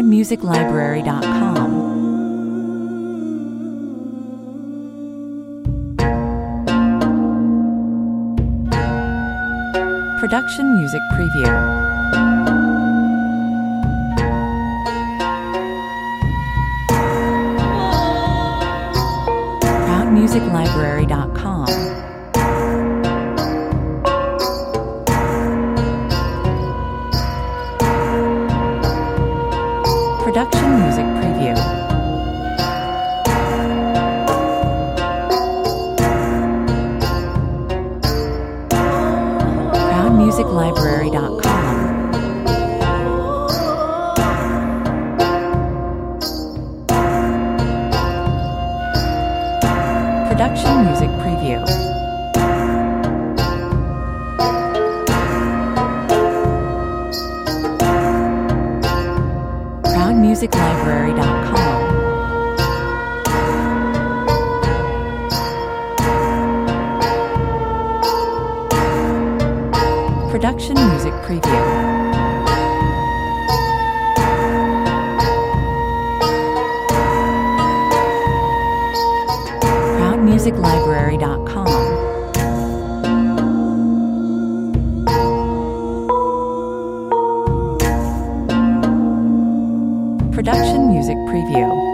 ProudMusicLibrary.com. Production Music Preview. ProudMusicLibrary.com. Production Music Preview. ProudMusicLibrary.com. Production Music Preview. ProudMusicLibrary.com. Production Music Preview. ProudMusicLibrary.com. Production Music Preview.